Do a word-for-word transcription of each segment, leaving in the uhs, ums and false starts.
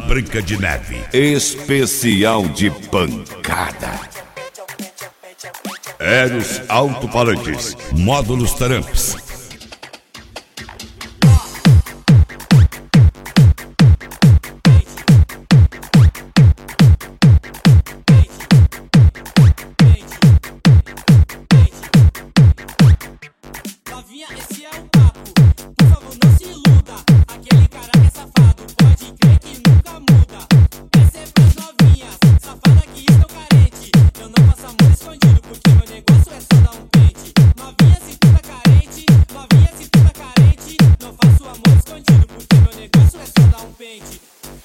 Branca de Neve. Especial de pancada. Eros Alto-Falantes. Módulos Taramps. Novinha, esse é o papo, por favor não se iluda. Aquele cara que é safado, pode crer que nunca muda. Essa é pras novinhas, safada que estou carente. Eu não faço amor escondido, porque meu negócio é só dar um pente. Novinha se tu tá carente, novinha se tu tá carente. Não faço amor escondido, porque meu negócio é só dar um pente.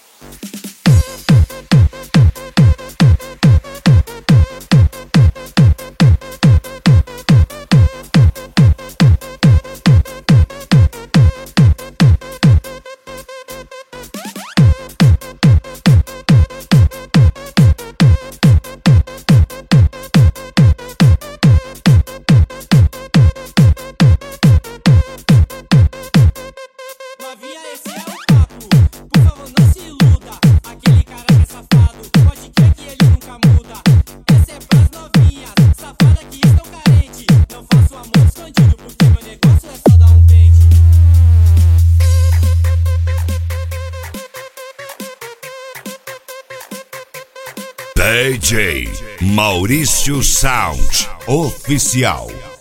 Novinha, esse é o papo, por favor não se iluda. Aquele cara que é safado, pode crer que ele nunca muda. Essa é pras novinhas, safada que estão carente. Não faço amor escondido, porque meu negócio é só dar um pente. D J Maurício Sound Oficial.